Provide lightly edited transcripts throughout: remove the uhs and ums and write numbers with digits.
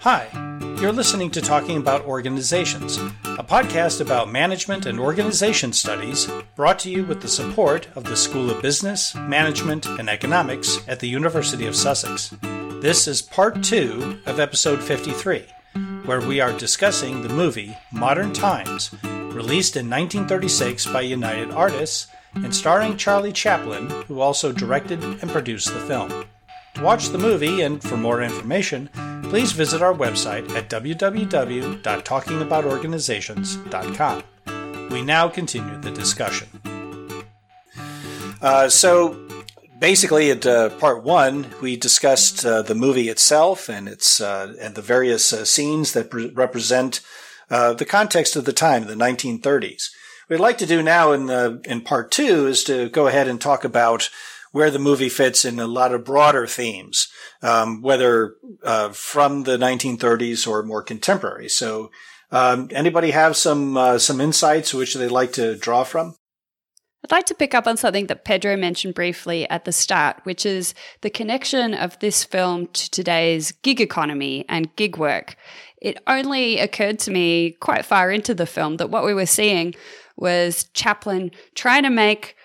Hi, you're listening to Talking About Organizations, a podcast about management and organization studies brought to you with the support of the School of Business, Management, and Economics at the University of Sussex. This is part 2 of episode 53, where we are discussing the movie Modern Times, released in 1936 by United Artists and starring Charlie Chaplin, who also directed and produced the film. To watch the movie and for more information, please visit our website at www.talkingaboutorganizations.com. We now continue the discussion. So basically at part 1, we discussed the movie itself and its and the various scenes that represent the context of the time, the 1930s. What I'd like to do now in part 2 is to go ahead and talk about where the movie fits in a lot of broader themes, whether from the 1930s or more contemporary. So, anybody have some insights which they'd like to draw from? I'd like to pick up on something that Pedro mentioned briefly at the start, which is the connection of this film to today's gig economy and gig work. It only occurred to me quite far into the film that what we were seeing was Chaplin trying to make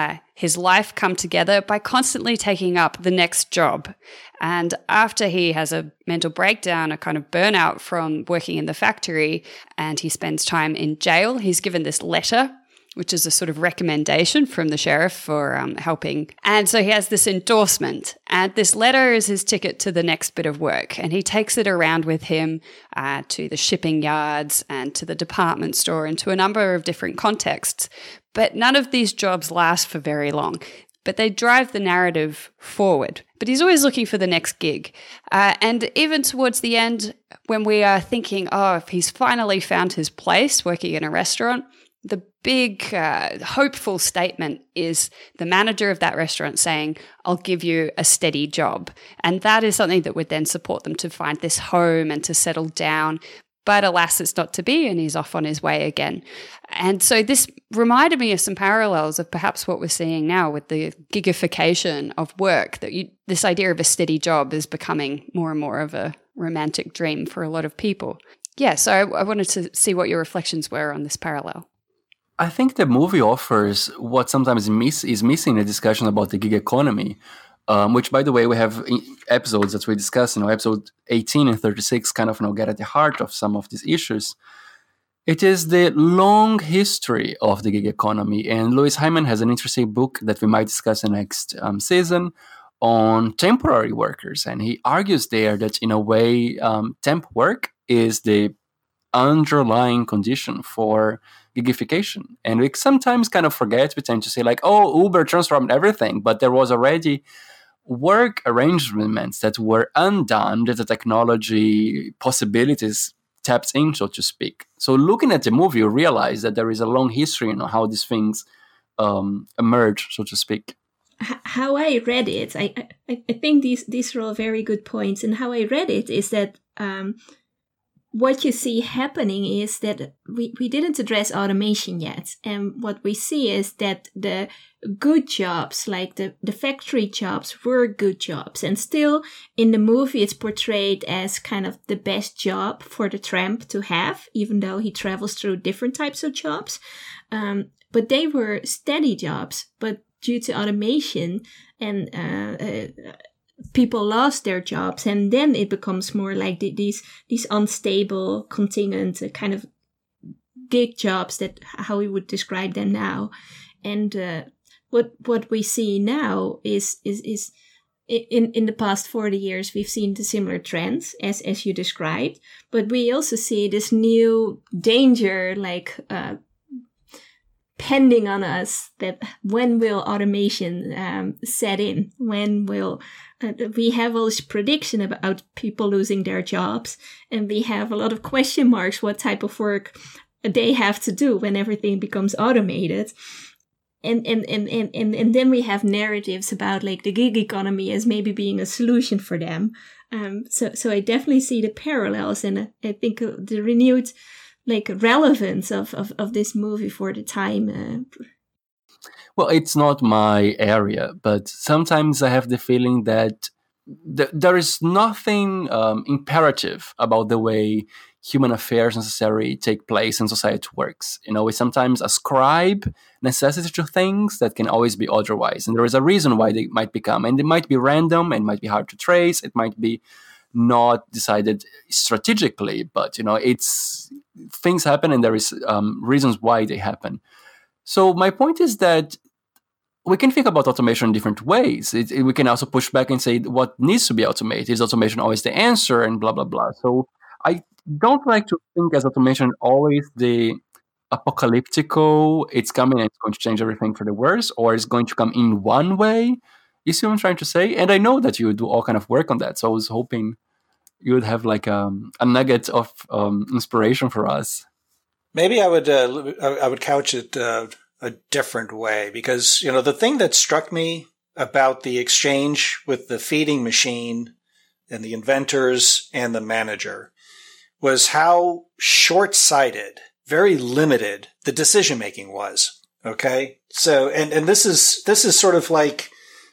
his life come together by constantly taking up the next job. And after he has a mental breakdown, a kind of burnout from working in the factory, and he spends time in jail, he's given this letter, which is a sort of recommendation from the sheriff for helping. And so he has this endorsement, and this letter is his ticket to the next bit of work. And he takes it around with him to the shipping yards and to the department store and to a number of different contexts. But none of these jobs last for very long, but they drive the narrative forward. But he's always looking for the next gig. And even towards the end, when we are thinking, if he's finally found his place working in a restaurant, the big hopeful statement is the manager of that restaurant saying, I'll give you a steady job. And that is something that would then support them to find this home and to settle down. But alas, it's not to be, and he's off on his way again. And so this reminded me of some parallels of perhaps what we're seeing now with the gigification of work, that this idea of a steady job is becoming more and more of a romantic dream for a lot of people. Yeah, so I wanted to see what your reflections were on this parallel. I think the movie offers what sometimes is missing in the discussion about the gig economy, which, by the way, we have episodes that we discuss, episode 18 and 36 kind of get at the heart of some of these issues. It is the long history of the gig economy, and Louis Hyman has an interesting book that we might discuss in next season on temporary workers, and he argues there that, in a way, temp work is the underlying condition for gigification. And we sometimes kind of forget, we tend to say Uber transformed everything, but there was already work arrangements that were undone that the technology possibilities tapped in, so to speak. So looking at the movie, you realize that there is a long history in how these things emerge, so to speak. How I read it, I think these are all very good points. And how I read it is that what you see happening is that we didn't address automation yet. And what we see is that the good jobs, like the factory jobs, were good jobs. And still in the movie, it's portrayed as kind of the best job for the tramp to have, even though he travels through different types of jobs. But they were steady jobs. But due to automation and people lost their jobs, and then it becomes more like these unstable, contingent kind of gig jobs, that how we would describe them now. And what we see now is in the past 40 years we've seen the similar trends as you described, but we also see this new danger pending on us, that when will automation set in? When will we have all this prediction about people losing their jobs, and we have a lot of question marks what type of work they have to do when everything becomes automated. And then we have narratives about the gig economy as maybe being a solution for them. So I definitely see the parallels, and I think the renewed relevance of this movie for the time. Well, it's not my area, but sometimes I have the feeling that there is nothing imperative about the way human affairs necessarily take place and society works. We sometimes ascribe necessity to things that can always be otherwise. And there is a reason why they might become. And it might be random and might be hard to trace. It might be not decided strategically, but, it's things happen and there is reasons why they happen. So my point is that we can think about automation in different ways. We can also push back and say what needs to be automated. Is automation always the answer and blah, blah, blah. So I don't like to think as automation always the apocalyptical, it's coming and it's going to change everything for the worse, or it's going to come in one way. You see what I'm trying to say? And I know that you do all kind of work on that. So I was hoping you would have like a nugget of inspiration for us. Maybe I would couch it a different way, because, the thing that struck me about the exchange with the feeding machine and the inventors and the manager was how short-sighted, very limited the decision-making was. Okay. So, and this is sort of like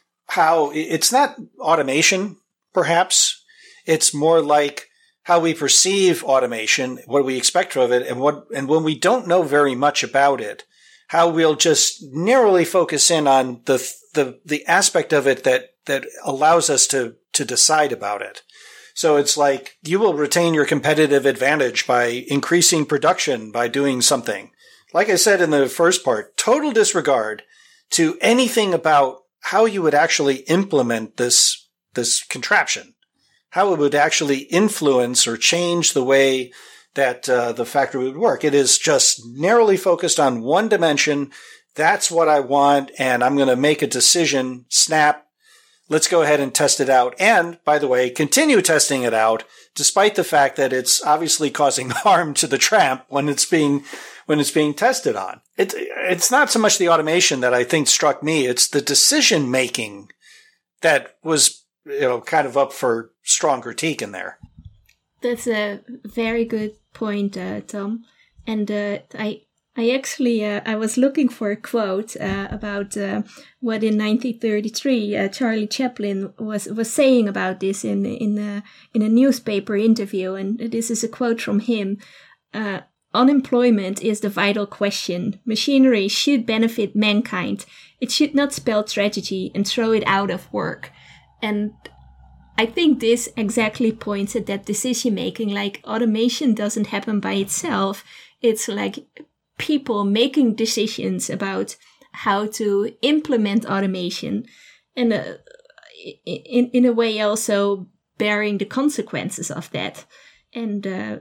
how it's not automation, perhaps. It's more like how we perceive automation, what we expect of it, and when we don't know very much about it, how we'll just narrowly focus in on the aspect of it that allows us to decide about it. So it's like you will retain your competitive advantage by increasing production by doing something. Like I said in the first part, total disregard to anything about how you would actually implement this contraption, how it would actually influence or change the way that the factory would work. It is just narrowly focused on one dimension. That's what I want, and I'm going to make a decision, snap. Let's go ahead and test it out. And, by the way, continue testing it out, despite the fact that it's obviously causing harm to the tramp when it's being tested on. It's not so much the automation that I think struck me. It's the decision making that was, kind of up for strong critique in there. That's a very good point, Tom. And I actually I was looking for a quote about what in 1933 Charlie Chaplin was saying about this in a newspaper interview, and this is a quote from him. Unemployment is the vital question. Machinery should benefit mankind. It should not spell tragedy and throw it out of work. And I think this exactly points at that decision-making. Like, automation doesn't happen by itself. It's like people making decisions about how to implement automation, and in a way also bearing the consequences of that. And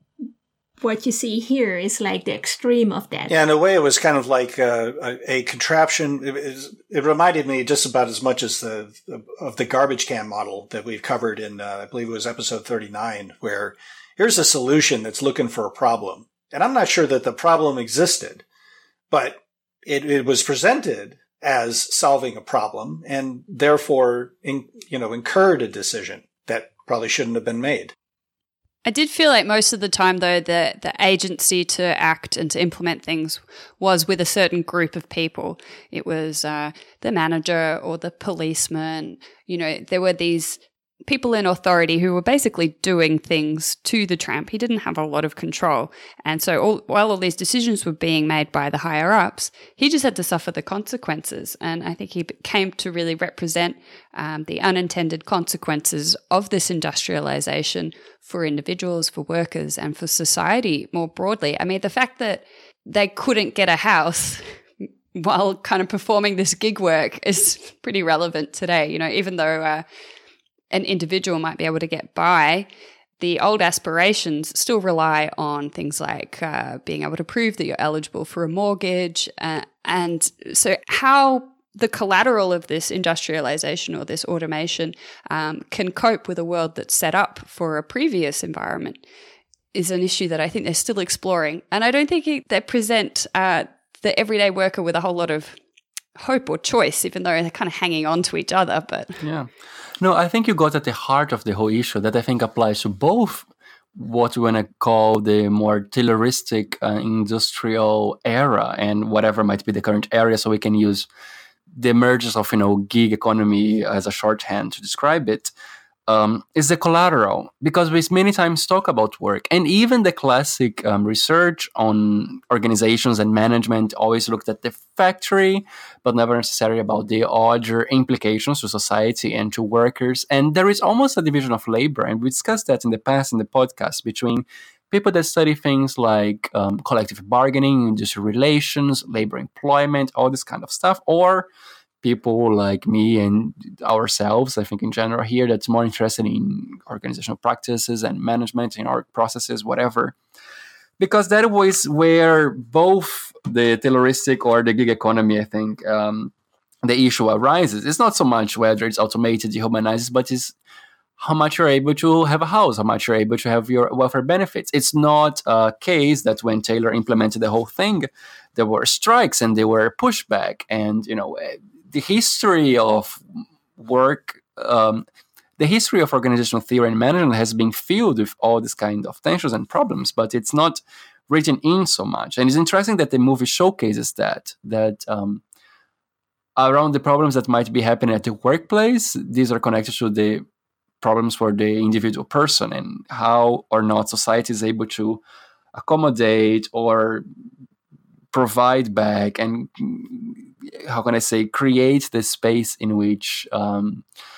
what you see here is like the extreme of that. Yeah, in a way, it was kind of like a contraption. It reminded me just about as much as of the garbage can model that we've covered in, I believe it was episode 39, where here's a solution that's looking for a problem. And I'm not sure that the problem existed, but it was presented as solving a problem and therefore, incurred a decision that probably shouldn't have been made. I did feel like most of the time, though, the agency to act and to implement things was with a certain group of people. It was the manager or the policeman. There were these people in authority who were basically doing things to the tramp. He didn't have a lot of control. And so while all these decisions were being made by the higher ups, he just had to suffer the consequences. And I think he came to really represent the unintended consequences of this industrialization for individuals, for workers, and for society more broadly. I mean, the fact that they couldn't get a house while kind of performing this gig work is pretty relevant today. Even though an individual might be able to get by, the old aspirations still rely on things like being able to prove that you're eligible for a mortgage. And so how the collateral of this industrialization or this automation can cope with a world that's set up for a previous environment is an issue that I think they're still exploring. And I don't think they present the everyday worker with a whole lot of hope or choice, even though they're kind of hanging on to each other. But yeah. No, I think you got at the heart of the whole issue that I think applies to both what we want to call the more Tayloristic industrial era and whatever might be the current area. So we can use the emergence of, gig economy as a shorthand to describe it, is the collateral, because we many times talk about work, and even the classic research on organizations and management always looked at the factory, but never necessarily about the other implications to society and to workers. And there is almost a division of labor, and we discussed that in the past in the podcast, between people that study things like collective bargaining, industrial relations, labor employment, all this kind of stuff, or people like me and ourselves, I think in general here, that's more interested in organizational practices and management, in our processes, whatever. Because that was where both the Tayloristic or the gig economy, I think, the issue arises. It's not so much whether it's automated, dehumanizes, but it's how much you're able to have a house, how much you're able to have your welfare benefits. It's not a case that when Taylor implemented the whole thing, there were strikes and there were pushback, and the history of work, the history of organizational theory and management has been filled with all this kind of tensions and problems, but it's not written in so much. And it's interesting that the movie showcases that around the problems that might be happening at the workplace, these are connected to the problems for the individual person and how or not society is able to accommodate or provide back and, how can I say, create the space in which a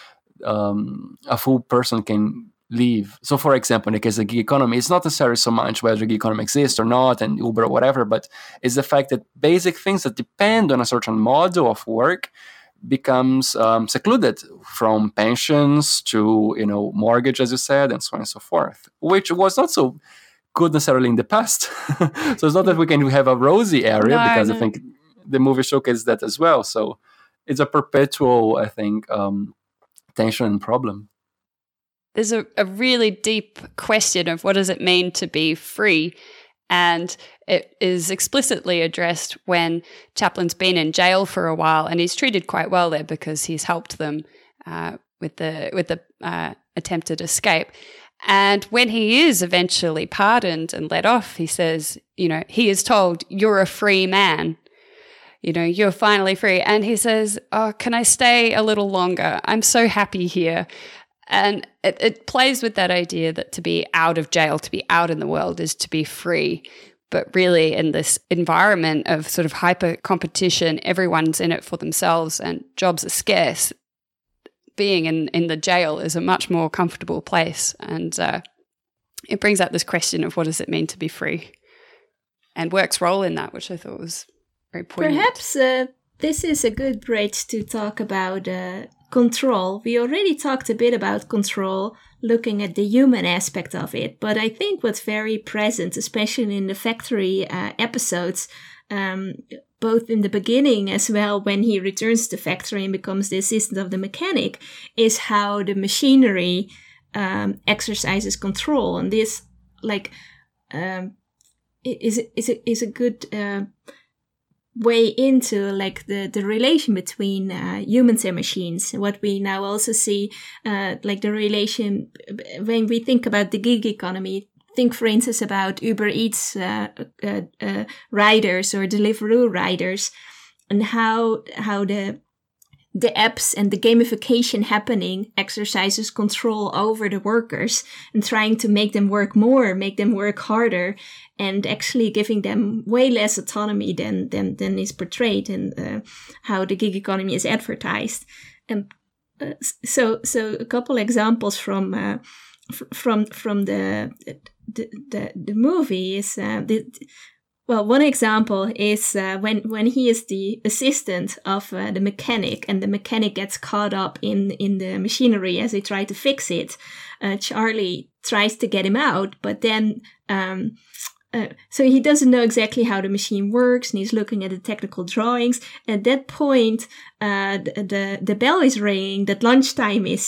full person can live. So, for example, in the case of the gig economy, it's not necessarily so much whether gig economy exists or not, and Uber or whatever, but it's the fact that basic things that depend on a certain model of work becomes secluded, from pensions to mortgage, as you said, and so on and so forth, which was not so good necessarily in the past. So it's not that we can have a rosy area, because I think the movie showcases that as well. So it's a perpetual, I think, tension and problem. There's a really deep question of what does it mean to be free, and it is explicitly addressed when Chaplin's been in jail for a while, and he's treated quite well there because he's helped them with the attempted escape. And when he is eventually pardoned and let off, he says, he is told, "You're a free man. You're finally free." And he says, "Oh, can I stay a little longer? I'm so happy here." And it plays with that idea that to be out of jail, to be out in the world, is to be free. But really, in this environment of sort of hyper competition, everyone's in it for themselves and jobs are scarce. Being in the jail is a much more comfortable place. And it brings up this question of what does it mean to be free, and work's role in that, which I thought was very poignant. Perhaps this is a good bridge to talk about control. We already talked a bit about control, looking at the human aspect of it, but I think what's very present, especially in the factory episodes, both in the beginning as well when he returns to the factory and becomes the assistant of the mechanic, is how the machinery exercises control. And this is a good way into the relation between humans and machines. What we now also see, the relation when we think about the gig economy. Think, for instance, about Uber Eats riders or Deliveroo riders, and how the apps and the gamification happening exercises control over the workers and trying to make them work more, make them work harder, and actually giving them way less autonomy than is portrayed in how the gig economy is advertised. And so a couple examples from the movie is one example is when he is the assistant of the mechanic, and the mechanic gets caught up in the machinery as they try to fix it. Charlie tries to get him out, but then so he doesn't know exactly how the machine works, and he's looking at the technical drawings. At that point, the bell is ringing that lunchtime is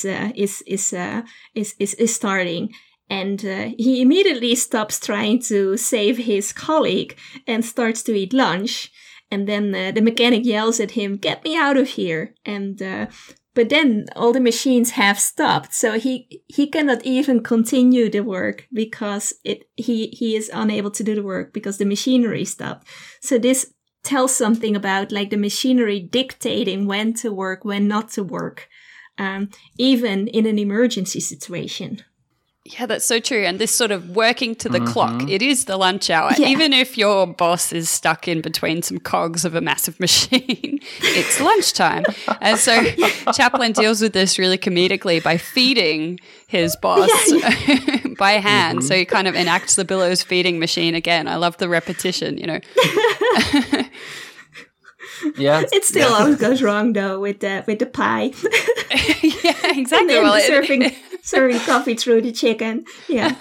starting. And he immediately stops trying to save his colleague and starts to eat lunch. And then the mechanic yells at him, "Get me out of here!" And but then all the machines have stopped, so he cannot even continue the work because he is unable to do the work because the machinery stopped. So this tells something about like the machinery dictating when to work, when not to work, even in an emergency situation. Yeah, that's so true. And this sort of working to the clock, it is the lunch hour. Yeah. Even if your boss is stuck in between some cogs of a massive machine, it's lunchtime. And so Chaplin deals with this really comedically by feeding his boss by hand. So he kind of enacts the Billows feeding machine again. I love the repetition, you know. Yeah, it still always goes wrong though with the pie. Yeah, exactly. And then serving coffee through the chicken. Yeah.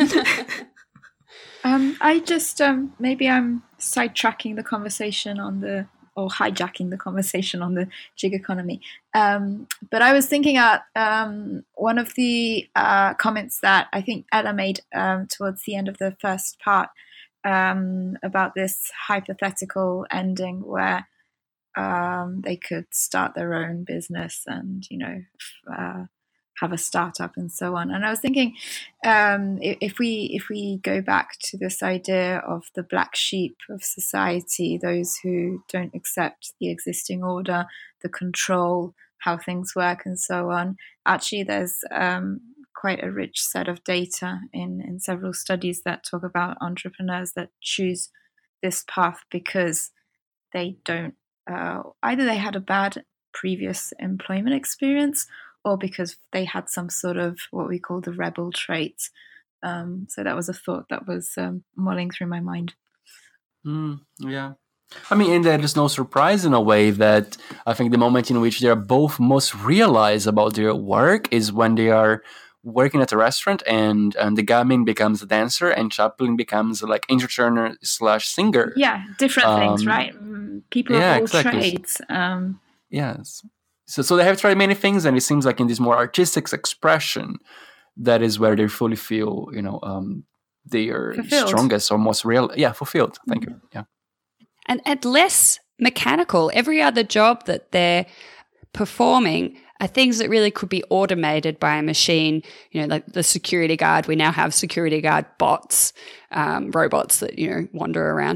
I just maybe I'm sidetracking the conversation or hijacking the conversation on the gig economy. But I was thinking at one of the comments that I think Ella made towards the end of the first part about this hypothetical ending where they could start their own business and, you know, have a startup and so on. And I was thinking, if we go back to this idea of the black sheep of society, those who don't accept the existing order, the control, how things work and so on, actually there's quite a rich set of data in several studies that talk about entrepreneurs that choose this path because they don't either they had a bad previous employment experience or because they had some sort of what we call the rebel trait. So that was a thought that was mulling through my mind. Yeah. I mean, and there is no surprise in a way that I think the moment in which they are both most realized about their work is when they are working at a restaurant and the Gamin becomes a dancer and Chaplin becomes like entertainer / singer. Yeah, different things, right? People of all trades. Yes. So they have tried many things, and it seems like in this more artistic expression, that is where they fully feel, you know, they are fulfilled. Strongest or most real. Yeah, fulfilled. Thank you. Yeah. And less mechanical. Every other job that they're performing are things that really could be automated by a machine. You know, like the security guard. We now have security guard bots, robots that, you know, wander around.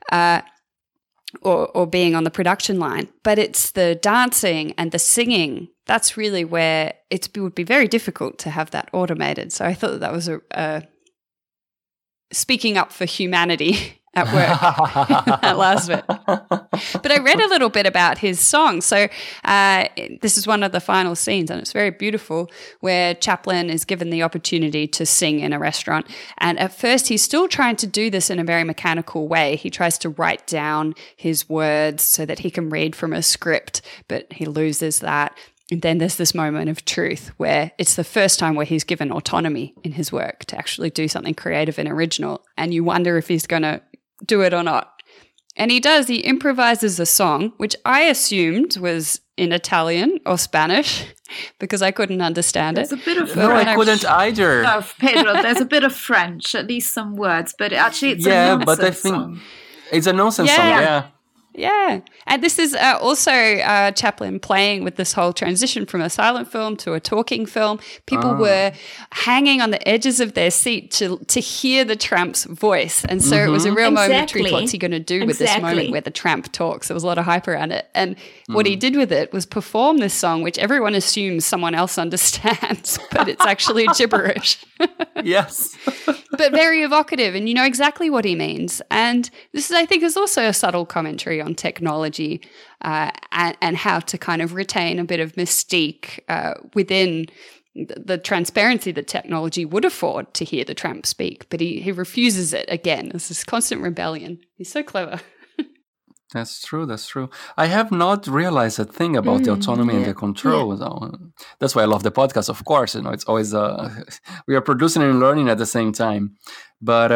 Or being on the production line. But it's the dancing and the singing, that's really where it would be very difficult to have that automated. So I thought that was a speaking up for humanity at work, that last bit. But I read a little bit about his song. So this is one of the final scenes, and it's very beautiful, where Chaplin is given the opportunity to sing in a restaurant. And at first, he's still trying to do this in a very mechanical way. He tries to write down his words so that he can read from a script, but he loses that. And then there's this moment of truth where it's the first time where he's given autonomy in his work to actually do something creative and original. And you wonder if he's going to do it or not. And he does. He improvises a song, which I assumed was in Italian or Spanish because I couldn't understand it. There's a bit of no, I couldn't either. No, Pedro, there's a bit of French, at least some words, but actually it's a nonsense but I think song. It's a nonsense song, yeah. Yeah. And this is also Chaplin playing with this whole transition from a silent film to a talking film. People were hanging on the edges of their seat to hear the tramp's voice. And so it was a real moment of truth. What's he going to do with this moment where the tramp talks? There was a lot of hype around it. And what he did with it was perform this song, which everyone assumes someone else understands, but it's actually gibberish. Yes. But very evocative, and you know exactly what he means. And this is, I think, is also a subtle commentary on technology and how to kind of retain a bit of mystique within the transparency that technology would afford to hear the tramp speak. But he refuses it again. It's this constant rebellion. He's so clever. That's true. I have not realized that thing about the autonomy and the control. Yeah. That's why I love the podcast, of course. You know, it's always we are producing and learning at the same time. But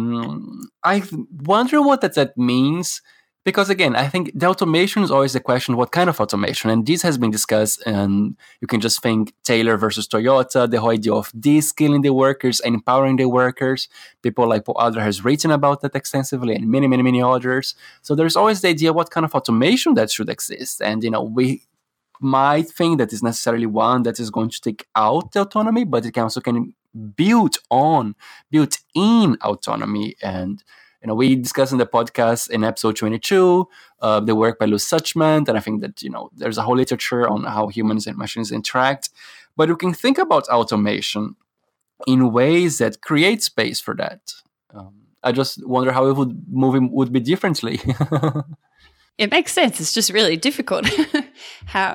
I wonder what that means. Because again, I think the automation is always the question, what kind of automation? And this has been discussed, and you can just think Taylor versus Toyota, the whole idea of de-skilling the workers and empowering the workers. People like Paul Adler has written about that extensively, and many, many, many others. So there's always the idea what kind of automation that should exist. And, you know, we might think that is necessarily one that is going to take out the autonomy, but it can also build in autonomy and We discussed in the podcast in episode 22 the work by Luz Suchman, and I think that there's a whole literature on how humans and machines interact. But we can think about automation in ways that create space for that. I just wonder how movie would be differently. It makes sense. It's just really difficult. how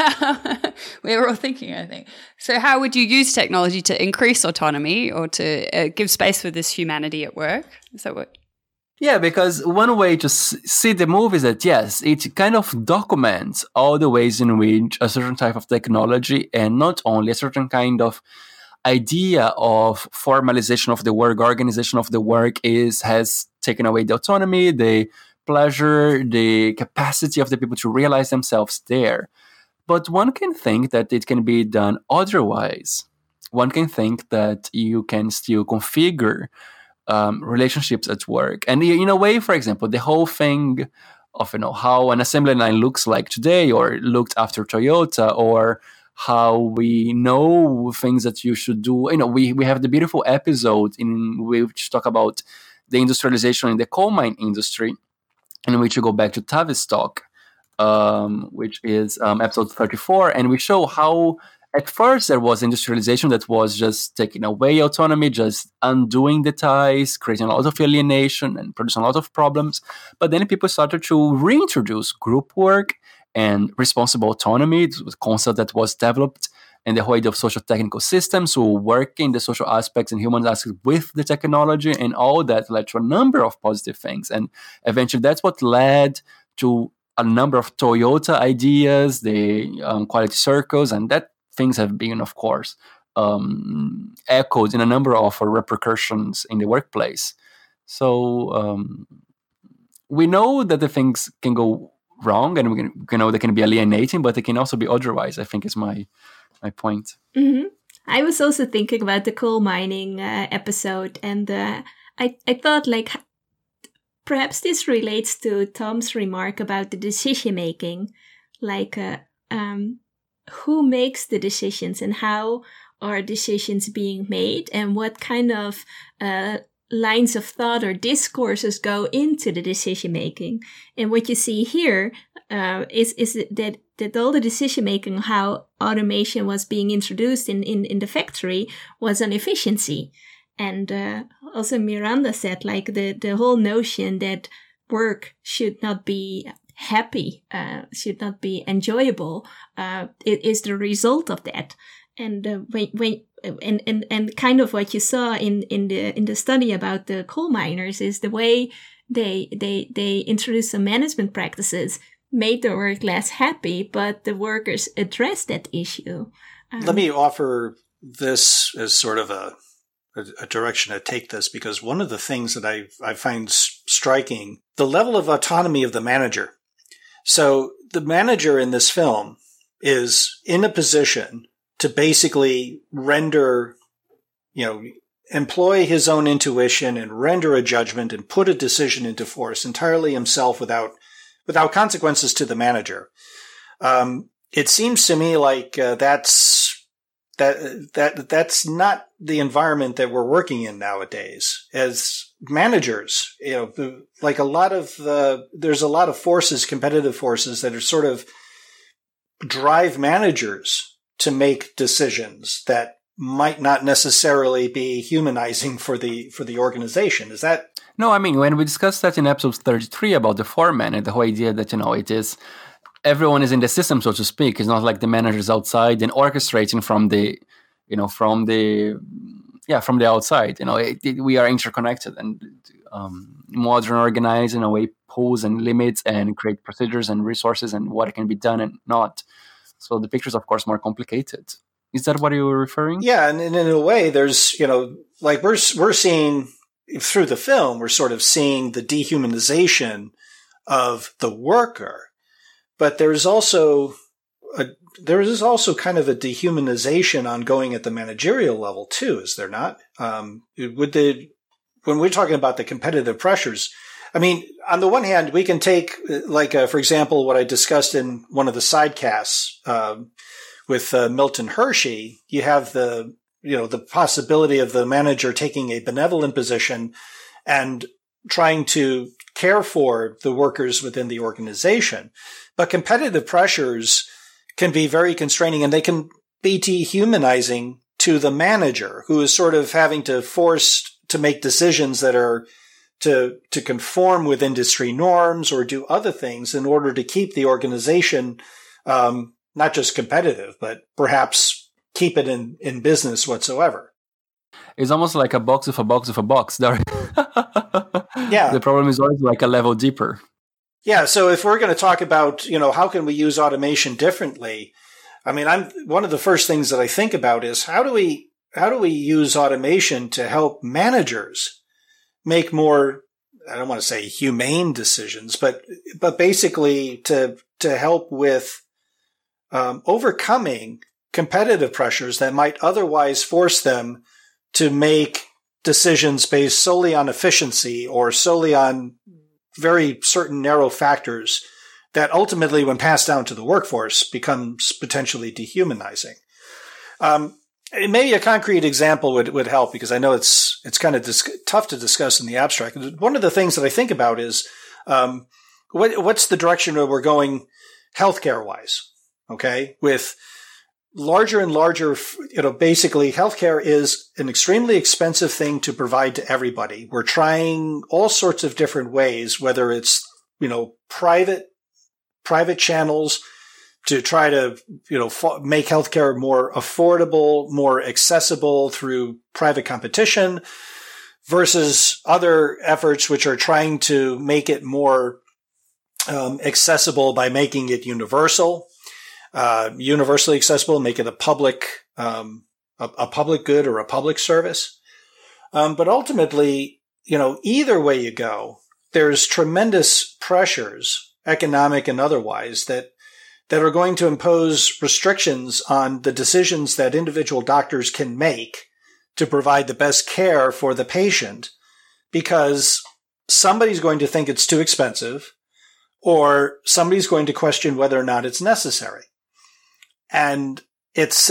we were all thinking, I think. So how would you use technology to increase autonomy or to give space for this humanity at work? Is that what? Yeah, because one way to see the movie is that, yes, it kind of documents all the ways in which a certain type of technology, and not only a certain kind of idea of formalization of the work, organization of the work, has taken away the autonomy, the pleasure, the capacity of the people to realize themselves there. But one can think that it can be done otherwise. One can think that you can still configure relationships at work. And in a way, for example, the whole thing of how an assembly line looks like today, or looked after Toyota, or how we know things that you should do. We have the beautiful episode in which talk about the industrialization in the coal mine industry, in which you go back to Tavistock, which is episode 34, and we show how at first there was industrialization that was just taking away autonomy, just undoing the ties, creating a lot of alienation and producing a lot of problems. But then people started to reintroduce group work and responsible autonomy. It was a concept that was developed in the whole idea of social technical systems, so working the social aspects and human aspects with the technology, and all that led to a number of positive things. And eventually that's what led to a number of Toyota ideas, the quality circles, and that things have been, of course, echoed in a number of repercussions in the workplace. So we know that the things can go wrong, and we know they can be alienating, but they can also be otherwise, I think is my point. Mm-hmm. I was also thinking about the coal mining episode, and I thought, perhaps this relates to Tom's remark about the decision making, who makes the decisions and how are decisions being made, and what kind of lines of thought or discourses go into the decision making. And what you see here is that all the decision making, how automation was being introduced in the factory, was on efficiency. And also Miranda said, the whole notion that work should not be happy, should not be enjoyable, it is the result of that. And and kind of what you saw in the study about the coal miners is the way they introduced some management practices made the work less happy, but the workers addressed that issue. Let me offer this as sort of a direction to take this, because one of the things that I find striking, the level of autonomy of the manager. So the manager in this film is in a position to basically render, employ his own intuition and render a judgment and put a decision into force entirely himself without consequences to the manager. It seems to me like that's not the environment that we're working in nowadays. As managers, there's a lot of forces, competitive forces, that are sort of drive managers to make decisions that might not necessarily be humanizing for the organization. Is that? No, I mean, when we discussed that in episode 33 about the foreman and the whole idea that, it is everyone is in the system, so to speak. It's not like the manager's outside and orchestrating from the outside. We are interconnected, and modern organized in a way pulls and limits and create procedures and resources and what can be done and not. So the picture is, of course, more complicated. Is that what you were referring? Yeah, and in a way, there's we're seeing through the film, we're sort of seeing the dehumanization of the worker, but there is also kind of a dehumanization ongoing at the managerial level too, is there not? When we're talking about the competitive pressures, I mean, on the one hand, we can take for example, what I discussed in one of the sidecasts with Milton Hershey. You have the possibility of the manager taking a benevolent position and trying to care for the workers within the organization. But competitive pressures can be very constraining, and they can be dehumanizing to the manager, who is sort of having to force to make decisions that are to conform with industry norms or do other things in order to keep the organization not just competitive, but perhaps keep it in business whatsoever. It's almost like a box of a box of a box. Yeah. The problem is always like a level deeper. Yeah. So if we're going to talk about, how can we use automation differently? I mean, one of the first things that I think about is how do we use automation to help managers make more, I don't want to say humane decisions, but basically to help with overcoming competitive pressures that might otherwise force them to make decisions based solely on efficiency or solely on very certain narrow factors that ultimately, when passed down to the workforce, becomes potentially dehumanizing. Maybe a concrete example would help, because I know it's kind of tough to discuss in the abstract. One of the things that I think about is what's the direction that we're going healthcare-wise, okay? With larger and larger, basically healthcare is an extremely expensive thing to provide to everybody. We're trying all sorts of different ways, whether it's, private channels to try to, make healthcare more affordable, more accessible through private competition, versus other efforts which are trying to make it more accessible by making it universally accessible, make it a public good or a public service. But ultimately, either way you go, there's tremendous pressures, economic and otherwise, that are going to impose restrictions on the decisions that individual doctors can make to provide the best care for the patient, because somebody's going to think it's too expensive, or somebody's going to question whether or not it's necessary. And it's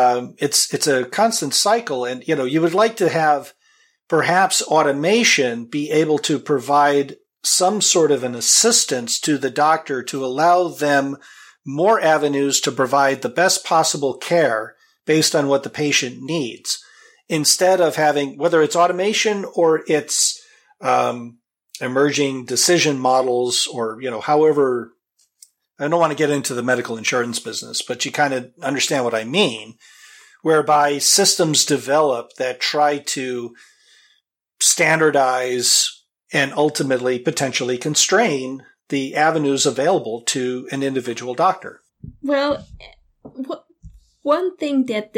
a constant cycle. And, you would like to have perhaps automation be able to provide some sort of an assistance to the doctor to allow them more avenues to provide the best possible care based on what the patient needs, instead of having, whether it's automation or it's emerging decision models, or, however, I don't want to get into the medical insurance business, but you kind of understand what I mean, whereby systems develop that try to standardize and ultimately potentially constrain the avenues available to an individual doctor. Well, one thing that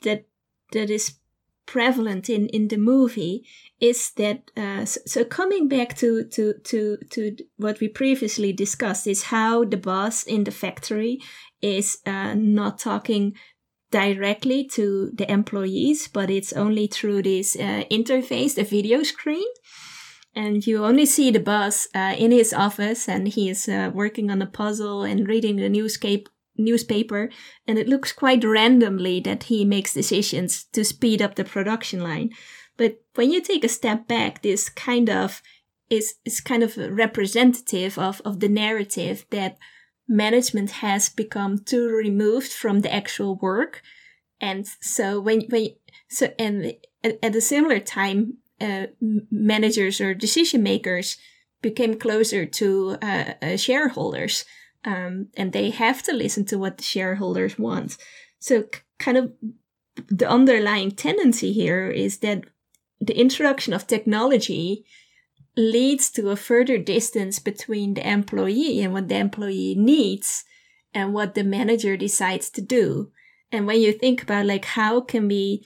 is prevalent in the movie is that so coming back to what we previously discussed, is how the boss in the factory is not talking directly to the employees, but it's only through this interface, the video screen. And you only see the boss in his office, and he is working on a puzzle and reading the newspaper. And it looks quite randomly that he makes decisions to speed up the production line. But when you take a step back, this kind of is kind of representative of the narrative that management has become too removed from the actual work. And so and at a similar time, managers or decision makers became closer to shareholders, and they have to listen to what the shareholders want. So kind of the underlying tendency here is that the introduction of technology leads to a further distance between the employee and what the employee needs and what the manager decides to do. And when you think about how can we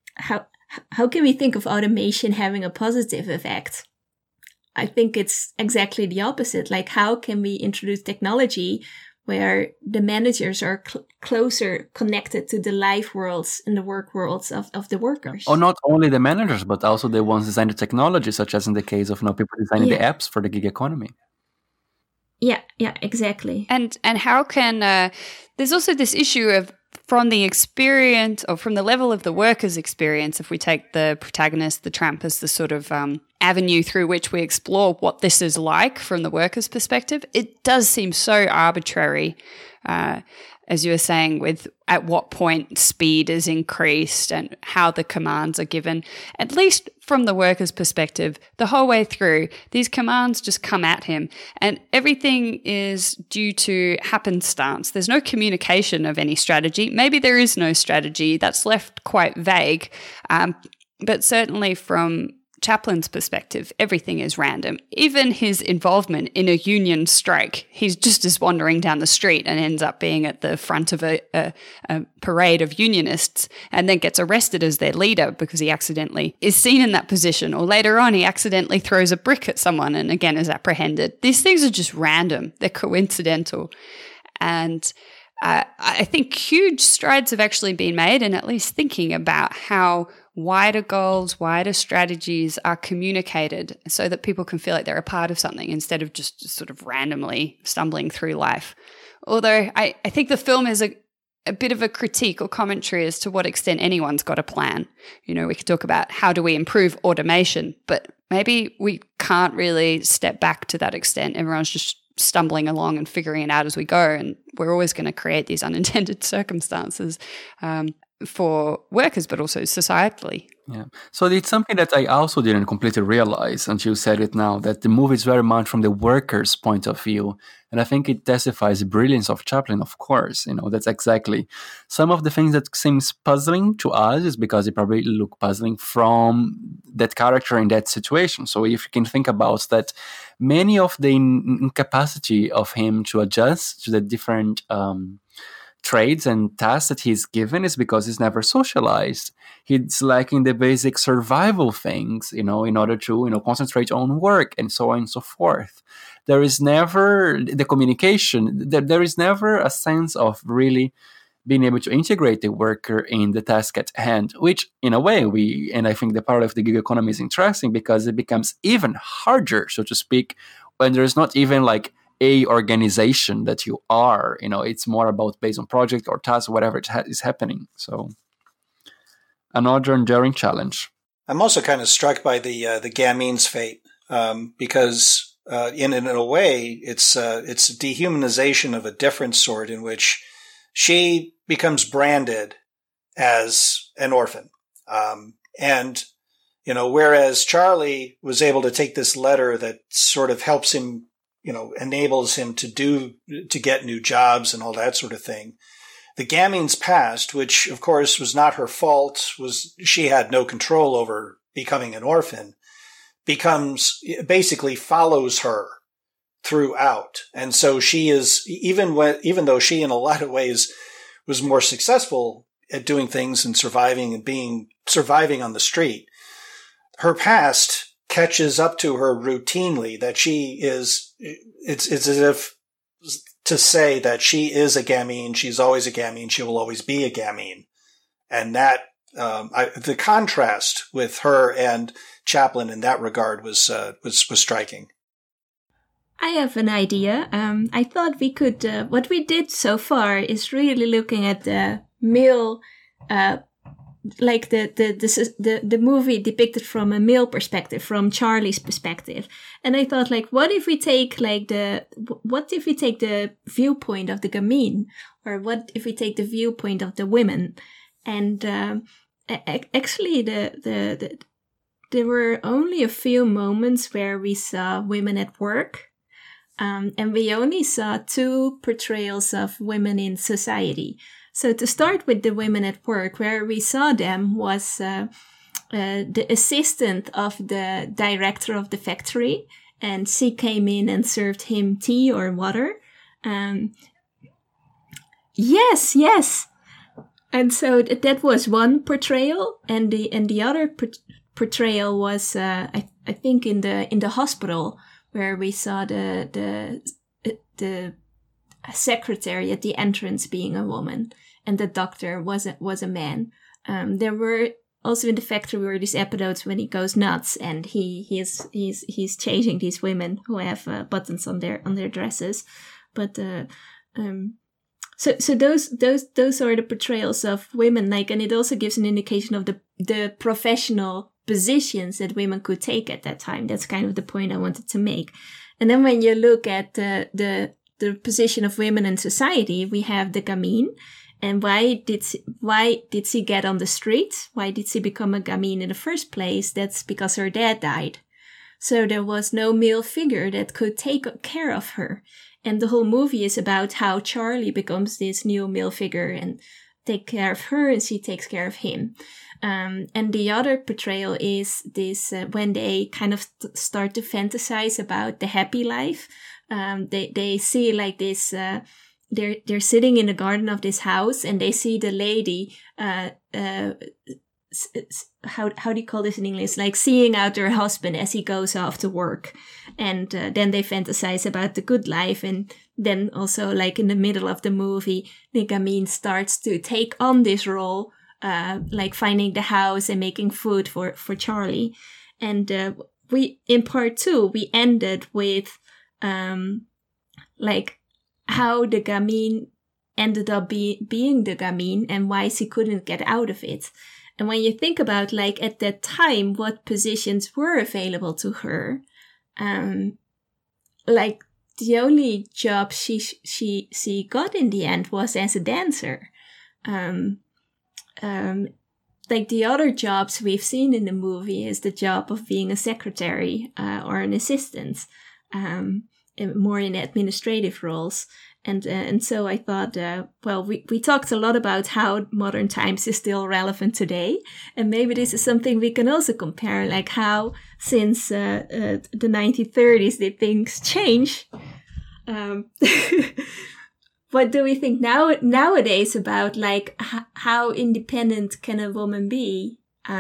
think of automation having a positive effect? I think it's exactly the opposite. How can we introduce technology where the managers are closer connected to the life worlds and the work worlds of the workers? Or not only the managers, but also the ones designing the technology, such as in the case of people designing the apps for the gig economy. Yeah, exactly. And how can there's also this issue of, from the experience or from the level of the worker's experience, if we take the protagonist, the tramp, as the sort of avenue through which we explore what this is like from the worker's perspective, it does seem so arbitrary, as you were saying, with at what point speed is increased and how the commands are given. At least from the worker's perspective, the whole way through, these commands just come at him and everything is due to happenstance. There's no communication of any strategy. Maybe there is no strategy. That's left quite vague. But certainly from Chaplin's perspective, everything is random. Even his involvement in a union strike, he's just as wandering down the street and ends up being at the front of a parade of unionists and then gets arrested as their leader because he accidentally is seen in that position. Or later on, he accidentally throws a brick at someone and again is apprehended. These things are just random. They're coincidental. And I think huge strides have actually been made in at least thinking about how wider goals, wider strategies are communicated so that people can feel like they're a part of something instead of just sort of randomly stumbling through life. Although I think the film is a bit of a critique or commentary as to what extent anyone's got a plan. You know, we could talk about how do we improve automation, but maybe we can't really step back to that extent. Everyone's just stumbling along and figuring it out as we go, and we're always going to create these unintended circumstances for workers, but also societally. Yeah. So it's something that I also didn't completely realize until you said it now, that the movie is very much from the worker's point of view. And I think it testifies the brilliance of Chaplin, of course. You know, that's exactly some of the things that seems puzzling to us is because they probably look puzzling from that character in that situation. So if you can think about that, many of the incapacity of him to adjust to the different trades and tasks that he's given is because he's never socialized. He's lacking the basic survival things, you know, in order to, you know, concentrate on work and so on and so forth. There is never the communication. There is never a sense of really being able to integrate the worker in the task at hand, which in a way and I think the part of the gig economy is interesting because it becomes even harder, so to speak, when there's not even like a organization that you are, you know, it's more about based on project or task, whatever is happening. So another enduring challenge. I'm also kind of struck by the Gamine's fate because in a way it's a dehumanization of a different sort in which she becomes branded as an orphan, and you know, whereas Charlie was able to take this letter that sort of helps him, you know, enables him to get new jobs and all that sort of thing. The Gamine's past, which of course was not her fault, she had no control over becoming an orphan, basically follows her throughout. And so she is, even though she in a lot of ways was more successful at doing things and surviving on the street, her past catches up to her routinely, that it's as if to say that she is a Gamine, she's always a Gamine, she will always be a Gamine. And that, the contrast with her and Chaplin in that regard was striking. I have an idea. I thought we could, what we did so far is really looking at the male, like the movie depicted from a male perspective, from Charlie's perspective. And I thought, like, what if we take the viewpoint of the Gamine, or what if we take the viewpoint of the women? And actually, there were only a few moments where we saw women at work, and we only saw 2 portrayals of women in society. So to start with the women at work, where we saw them was the assistant of the director of the factory, and she came in and served him tea or water. Yes. And so that was one portrayal, and the other portrayal was I think in the hospital, where we saw the secretary at the entrance being a woman, and the doctor was a man. There were also in the factory were these episodes when he goes nuts and he's chasing these women who have buttons on their dresses. But so those are the portrayals of women, like, and it also gives an indication of the professional positions that women could take at that time. That's kind of the point I wanted to make. And then when you look at the position of women in society, we have the gamine. And why did she get on the street? Why did she become a gamine in the first place? That's because her dad died. So there was no male figure that could take care of her. And the whole movie is about how Charlie becomes this new male figure and take care of her, and she takes care of him. And the other portrayal is this when they kind of start to fantasize about the happy life. They see like this. They're sitting in the garden of this house, and they see the lady. How do you call this in English? Like seeing out her husband as he goes off to work, and then they fantasize about the good life. And then also, like in the middle of the movie, the gamine starts to take on this role, like finding the house and making food for Charlie. And we in part 2 we ended with like how the gamine ended up being the gamine and why she couldn't get out of it. And when you think about, like, at that time, what positions were available to her, like, the only job she got in the end was as a dancer. Like, the other jobs we've seen in the movie is the job of being a secretary or an assistant, more in administrative roles. And so I thought, we talked a lot about how modern times is still relevant today. And maybe this is something we can also compare, like how since the 1930s did things change. What do we think nowadays about, like, how independent can a woman be?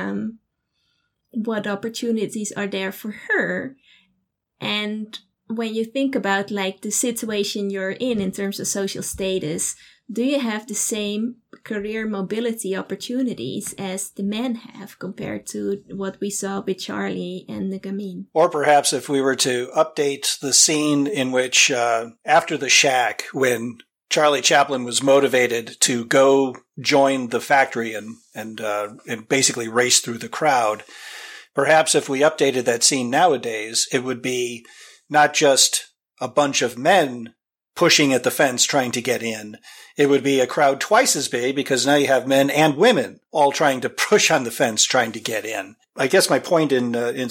What opportunities are there for her? And when you think about, like, the situation you're in terms of social status, do you have the same career mobility opportunities as the men have compared to what we saw with Charlie and the gamine? Or perhaps if we were to update the scene in which, after the shack, when Charlie Chaplin was motivated to go join the factory and basically race through the crowd, perhaps if we updated that scene nowadays, it would be not just a bunch of men pushing at the fence trying to get in. It would be a crowd twice as big because now you have men and women all trying to push on the fence trying to get in. I guess my point in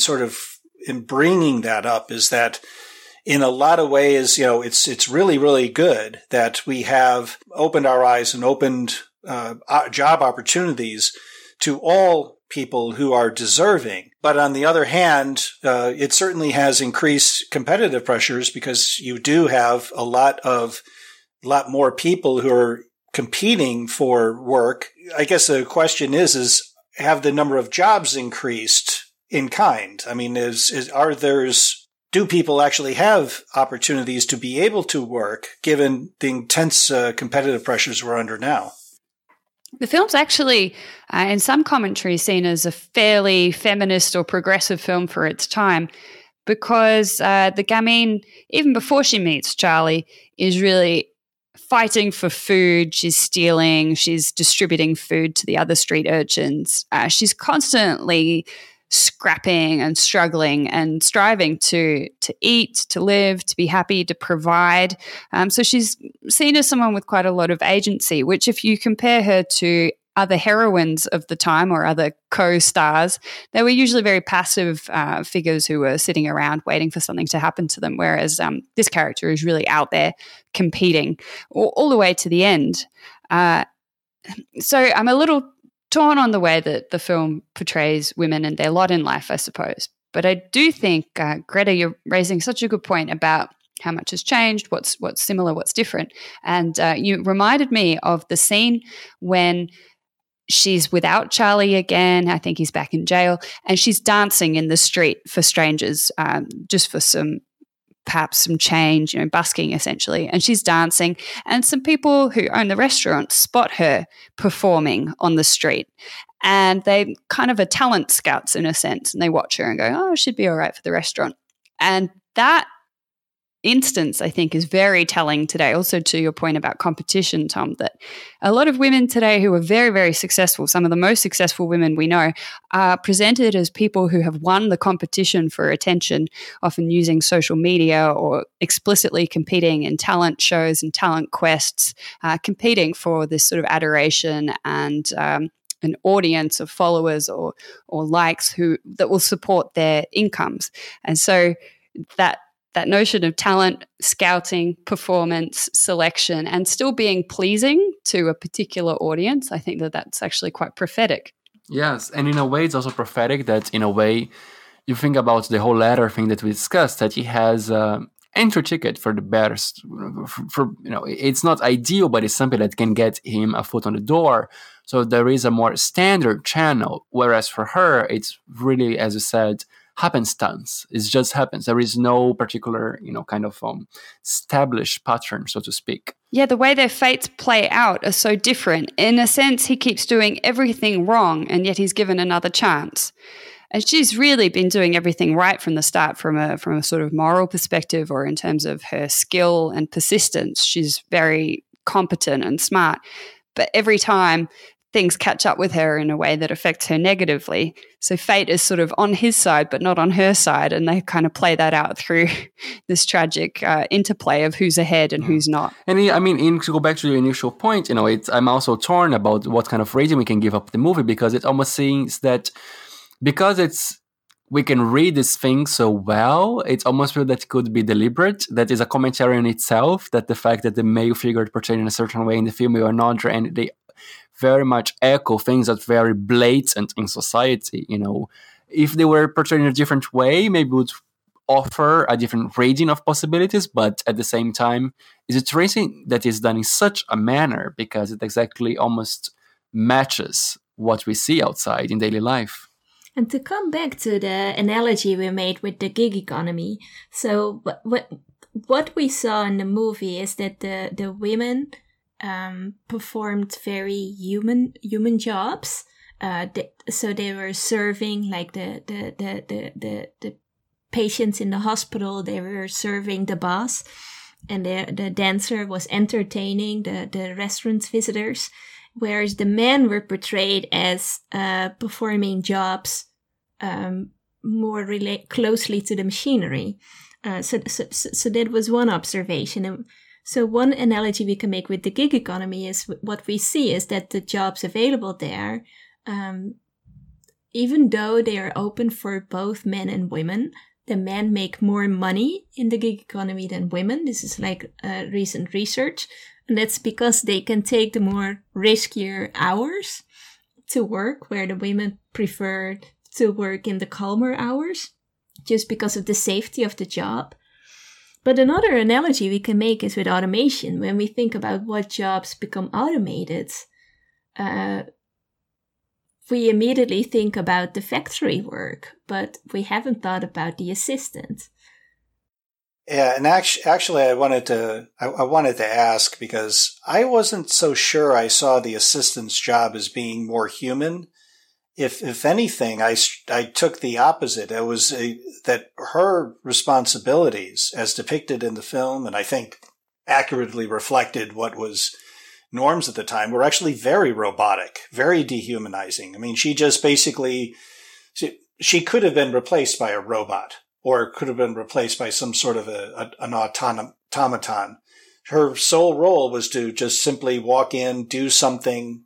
bringing that up is that in a lot of ways, it's really, really good that we have opened our eyes and opened job opportunities to all people who are deserving. But on the other hand, it certainly has increased competitive pressures because you do have a lot more people who are competing for work. I guess the question is have the number of jobs increased in kind? I mean, do people actually have opportunities to be able to work given the intense competitive pressures we're under now? The film's actually, in some commentary, seen as a fairly feminist or progressive film for its time because the gamine, even before she meets Charlie, is really fighting for food. She's stealing. She's distributing food to the other street urchins. She's constantly scrapping and struggling and striving to eat, to live, to be happy, to provide. So she's seen as someone with quite a lot of agency, which if you compare her to other heroines of the time or other co-stars, they were usually very passive figures who were sitting around waiting for something to happen to them, whereas this character is really out there competing all the way to the end. So I'm a little torn on the way that the film portrays women and their lot in life, I suppose. But I do think, Greta, you're raising such a good point about how much has changed, what's similar, what's different. And you reminded me of the scene when she's without Charlie again. I think he's back in jail. And she's dancing in the street for strangers, just for perhaps some change, busking essentially. And she's dancing. And some people who own the restaurant spot her performing on the street. And they kind of are talent scouts in a sense. And they watch her and go, oh, she'd be all right for the restaurant. And that instance, I think, is very telling today. Also, to your point about competition, Tom, that a lot of women today who are very, very successful, some of the most successful women we know, are presented as people who have won the competition for attention, often using social media or explicitly competing in talent shows and talent quests, competing for this sort of adoration and an audience of followers or likes that will support their incomes. And so that notion of talent, scouting, performance, selection, and still being pleasing to a particular audience, I think that's actually quite prophetic. Yes, and in a way, it's also prophetic that, in a way, you think about the whole ladder thing that we discussed, that he has entry ticket for the best. It's not ideal, but it's something that can get him a foot on the door. So there is a more standard channel, whereas for her, it's really, as you said, happenstance. It just happens. There is no particular, kind of established pattern, so to speak. Yeah, the way their fates play out are so different. In a sense, he keeps doing everything wrong, and yet he's given another chance. And she's really been doing everything right from the start, from a sort of moral perspective, or in terms of her skill and persistence. She's very competent and smart. But every time things catch up with her in a way that affects her negatively. So fate is sort of on his side, but not on her side. And they kind of play that out through this tragic interplay of who's ahead and who's not. And to go back to your initial point, I'm also torn about what kind of rating we can give up the movie, because it almost seems that because we can read this thing so well, it's almost feel that it could be deliberate. That is a commentary on itself, that the fact that the male figure is portrayed in a certain way in the film or not, and they very much echo things that are very blatant in society. If they were portrayed in a different way, maybe would offer a different rating of possibilities, but at the same time, is it rating that is done in such a manner because it exactly almost matches what we see outside in daily life. And to come back to the analogy we made with the gig economy, so what we saw in the movie is that the women performed very human jobs. So they were serving like the patients in the hospital. They were serving the boss, and the dancer was entertaining the restaurant visitors. Whereas the men were portrayed as performing jobs more closely to the machinery. So that was one observation. And so one analogy we can make with the gig economy is what we see is that the jobs available there, even though they are open for both men and women, the men make more money in the gig economy than women. This is like recent research. And that's because they can take the more riskier hours to work, where the women prefer to work in the calmer hours, just because of the safety of the job. But another analogy we can make is with automation. When we think about what jobs become automated, we immediately think about the factory work, but we haven't thought about the assistant. Yeah, and actually, I wanted to ask, because I wasn't so sure I saw the assistant's job as being more human. If anything, I took the opposite. It was that her responsibilities, as depicted in the film, and I think accurately reflected what was norms at the time, were actually very robotic, very dehumanizing. I mean, she just basically, she could have been replaced by a robot, or could have been replaced by some sort of an automaton. Her sole role was to just simply walk in, do something.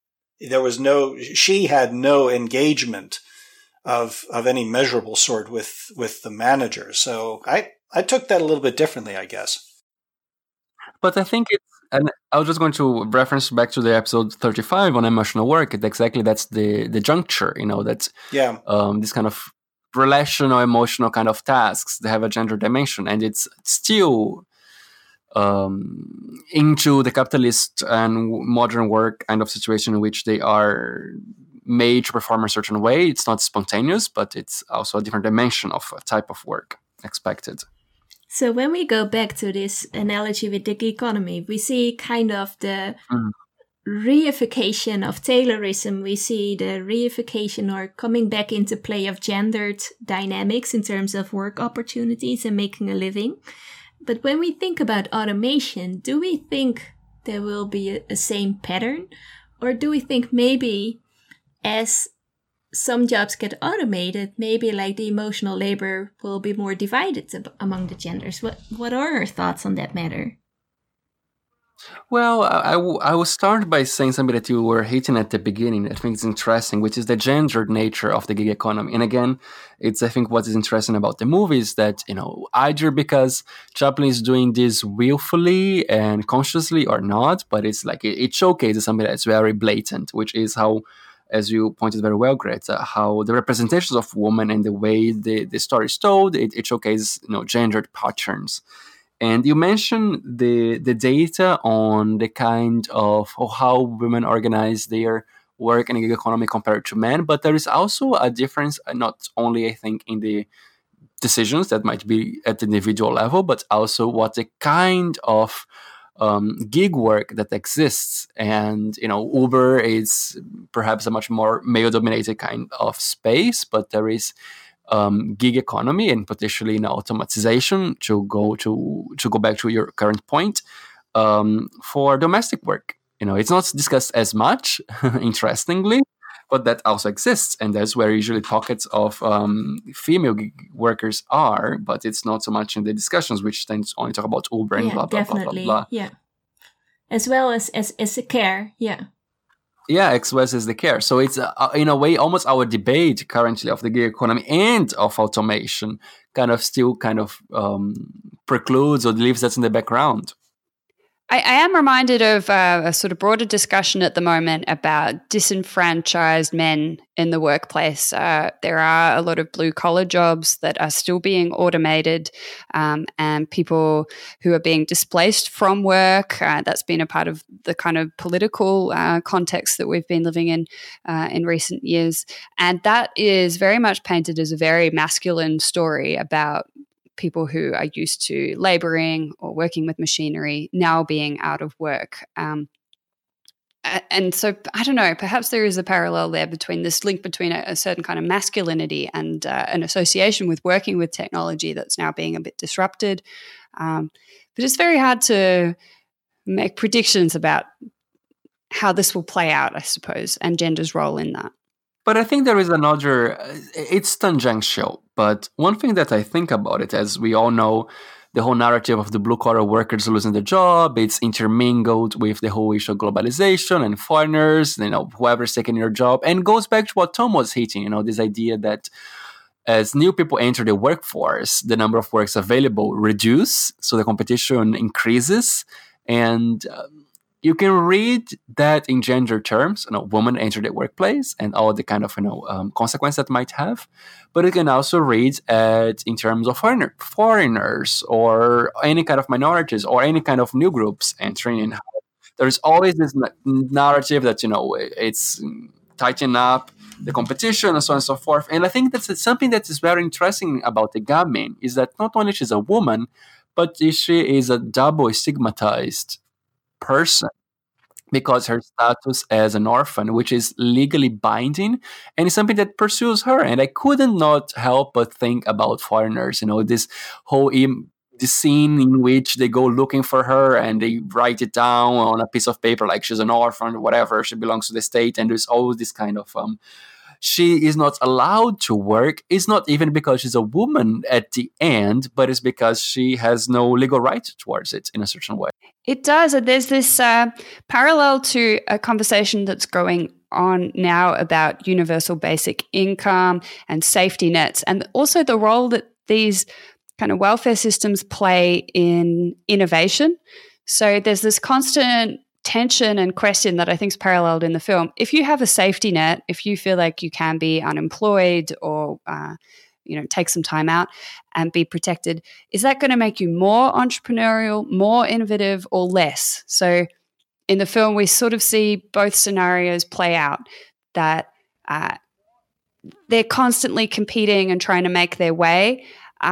She had no engagement of any measurable sort with the manager. So I took that a little bit differently, I guess. But I think and I was just going to reference back to the episode 35 on emotional work. That's the juncture, that's this kind of relational, emotional kind of tasks. They have a gender dimension, and it's still into the capitalist and modern work kind of situation in which they are made to perform a certain way. It's not spontaneous, but it's also a different dimension of a type of work expected. So when we go back to this analogy with the gig economy, we see kind of the reification of Taylorism. We see the reification or coming back into play of gendered dynamics in terms of work opportunities and making a living. But when we think about automation, do we think there will be a same pattern? Or do we think maybe as some jobs get automated, maybe like the emotional labor will be more divided among the genders? What are your thoughts on that matter? Well, I will start by saying something that you were hitting at the beginning. I think it's interesting, which is the gendered nature of the gig economy. And again, it's, I think, what is interesting about the movie is that, either because Chaplin is doing this willfully and consciously or not, but it's like it showcases something that's very blatant, which is how, as you pointed very well, Greta, how the representations of women and the way the story is told, it showcases, gendered patterns. And you mentioned the data on the kind of how women organize their work in the gig economy compared to men, but there is also a difference, not only, I think, in the decisions that might be at the individual level, but also what the kind of gig work that exists. And, Uber is perhaps a much more male-dominated kind of space, but there is gig economy and potentially automatization to go back to your current point for domestic work. It's not discussed as much, interestingly, but that also exists, and that's where usually pockets of female gig workers are. But it's not so much in the discussions, which tend to only talk about Uber and blah blah blah blah blah. Yeah, as well as a care. Yeah. Yeah, expresses the care. So it's, in a way, almost our debate currently of the gig economy and of automation still precludes or leaves that in the background. I am reminded of a sort of broader discussion at the moment about disenfranchised men in the workplace. There are a lot of blue-collar jobs that are still being automated, and people who are being displaced from work. That's been a part of the kind of political context that we've been living in recent years. And that is very much painted as a very masculine story about people who are used to laboring or working with machinery now being out of work. And so, I don't know, perhaps there is a parallel there between this link between a certain kind of masculinity and an association with working with technology that's now being a bit disrupted. But it's very hard to make predictions about how this will play out, I suppose, and gender's role in that. But I think there is another, it's tangential, but one thing that I think about it, as we all know, the whole narrative of the blue-collar workers losing their job, it's intermingled with the whole issue of globalization and foreigners, whoever's taking your job, and goes back to what Tom was hitting, this idea that as new people enter the workforce, the number of works available reduce, so the competition increases, and you can read that in gender terms, women enter the workplace and all the kind of, consequence that might have. But you can also read it in terms of foreigners or any kind of minorities or any kind of new groups entering in. There's always this narrative that, it's tightening up the competition and so on and so forth. And I think that's something that is very interesting about the Gamin is that not only she's a woman, but she is a double stigmatized person because her status as an orphan, which is legally binding, and it's something that pursues her. And I couldn't not help but think about foreigners, this whole the scene in which they go looking for her and they write it down on a piece of paper like she's an orphan or whatever, she belongs to the state, and there's always this kind of she is not allowed to work. It's not even because she's a woman at the end, but it's because she has no legal right towards it in a certain way. It does. There's this parallel to a conversation that's going on now about universal basic income and safety nets, and also the role that these kind of welfare systems play in innovation. So there's this constant tension and question that I think is paralleled in the film. If you have a safety net, if you feel like you can be unemployed or take some time out and be protected, is that going to make you more entrepreneurial, more innovative, or less? So in the film, we sort of see both scenarios play out, that they're constantly competing and trying to make their way.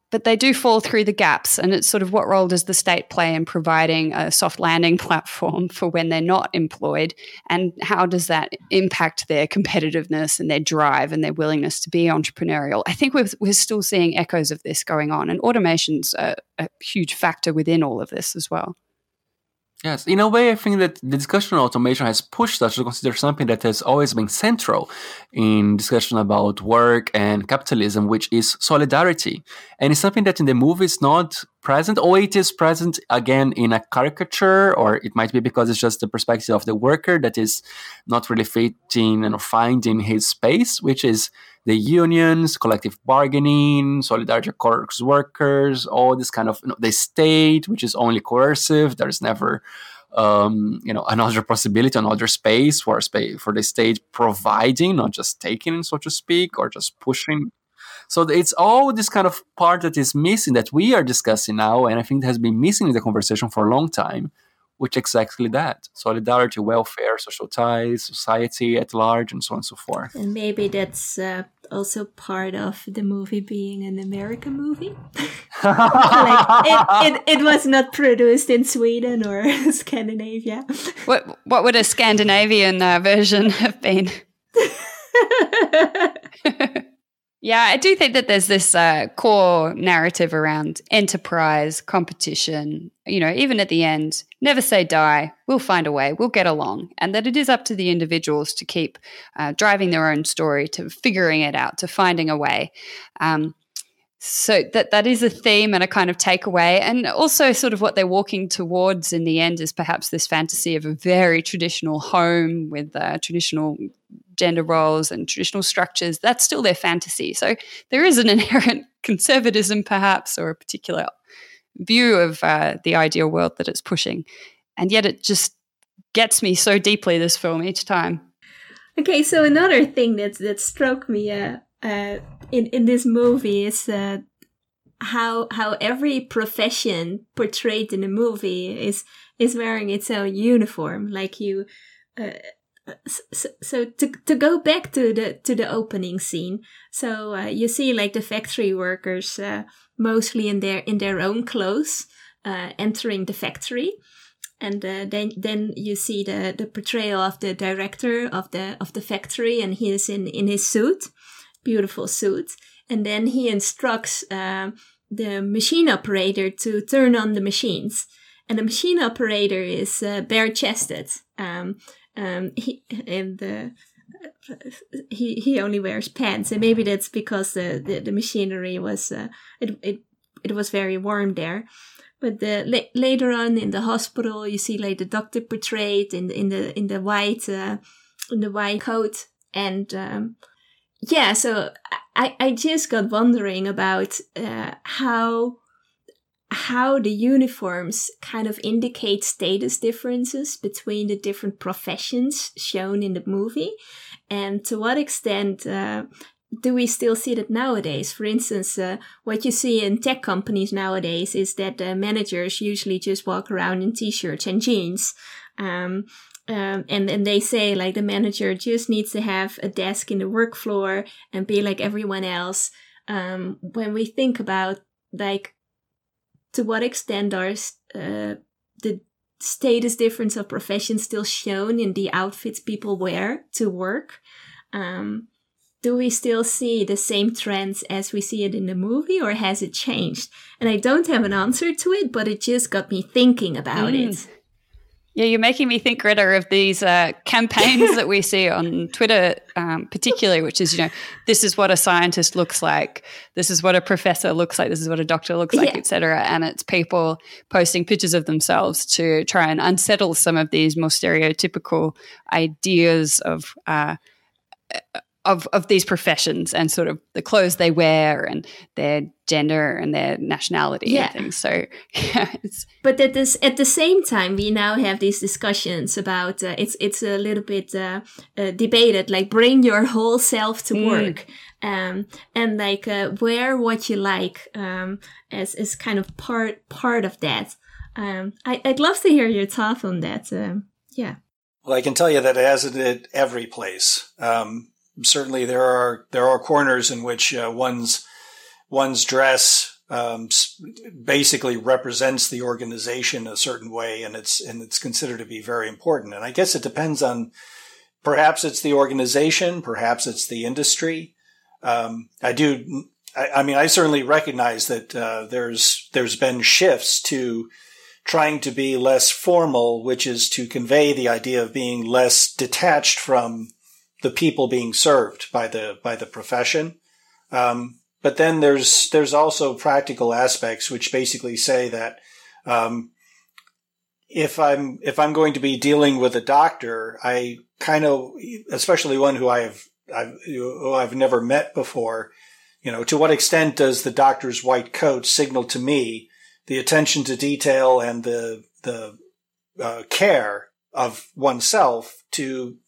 but they do fall through the gaps. And it's sort of, what role does the state play in providing a soft landing platform for when they're not employed? And how does that impact their competitiveness and their drive and their willingness to be entrepreneurial? I think we're still seeing echoes of this going on, and automation's a huge factor within all of this as well. Yes, in a way, I think that the discussion on automation has pushed us to consider something that has always been central in discussion about work and capitalism, which is solidarity. And it's something that in the movie is not present, or it is present again in a caricature, or it might be because it's just the perspective of the worker that is not really fitting and finding his space, which is the unions, collective bargaining, solidarity across workers, all this kind of, the state, which is only coercive. There's never, another possibility, another space for the state providing, not just taking, so to speak, or just pushing. So it's all this kind of part that is missing that we are discussing now, and I think has been missing in the conversation for a long time, which is exactly that: solidarity, welfare, social ties, society at large, and so on and so forth. And maybe that's also part of the movie being an American movie. It was not produced in Sweden or Scandinavia. What would a Scandinavian version have been? Yeah, I do think that there's this core narrative around enterprise, competition, even at the end, never say die, we'll find a way, we'll get along, and that it is up to the individuals to keep driving their own story, to figuring it out, to finding a way. So that is a theme and a kind of takeaway. And also sort of what they're walking towards in the end is perhaps this fantasy of a very traditional home with traditional gender roles and traditional structures. That's still their fantasy. So there is an inherent conservatism perhaps, or a particular view of the ideal world that it's pushing. And yet it just gets me so deeply, this film, each time. Okay, so another thing that struck me in this movie is how every profession portrayed in the movie is wearing its own uniform. Like you, so to go back to the opening scene, so you see like the factory workers mostly in their own clothes entering the factory. And then you see the portrayal of the director of the factory, and he is in his suit, beautiful suit. And then he instructs the machine operator to turn on the machines. And the machine operator is bare-chested. He only wears pants, and maybe that's because the machinery was it was very warm there. But later on in the hospital, you see like the doctor portrayed in the white coat, and so I just got wondering about how the uniforms kind of indicate status differences between the different professions shown in the movie, and to what extent do we still see that nowadays? For instance, what you see in tech companies nowadays is that managers usually just walk around in t-shirts and jeans. And they say like the manager just needs to have a desk in the work floor and be like everyone else. When we think about like to what extent are the status difference of professions still shown in the outfits people wear to work? Do we still see the same trends as we see it in the movie, or has it changed? And I don't have an answer to it, but it just got me thinking about it. Yeah, you're making me think, Greta, of these campaigns that we see on Twitter, particularly, which is, this is what a scientist looks like, this is what a professor looks like, this is what a doctor looks like, etc. And it's people posting pictures of themselves to try and unsettle some of these more stereotypical ideas of these professions and sort of the clothes they wear and their gender and their nationality and things. So, but at the same time, we now have these discussions about it's a little bit debated, like bring your whole self to work, and like wear what you like as kind of part of that. I'd love to hear your thoughts on that. Well, I can tell you that it hasn't at every place. Certainly, there are corners in which one's dress basically represents the organization a certain way, and it's considered to be very important. And I guess it depends on, perhaps it's the organization, perhaps it's the industry. I certainly recognize that there's been shifts to trying to be less formal, which is to convey the idea of being less detached from the people being served by the profession. But then there's also practical aspects which basically say that if I'm going to be dealing with a doctor, I kind of, especially one who I've never met before, to what extent does the doctor's white coat signal to me the attention to detail and the care of oneself to,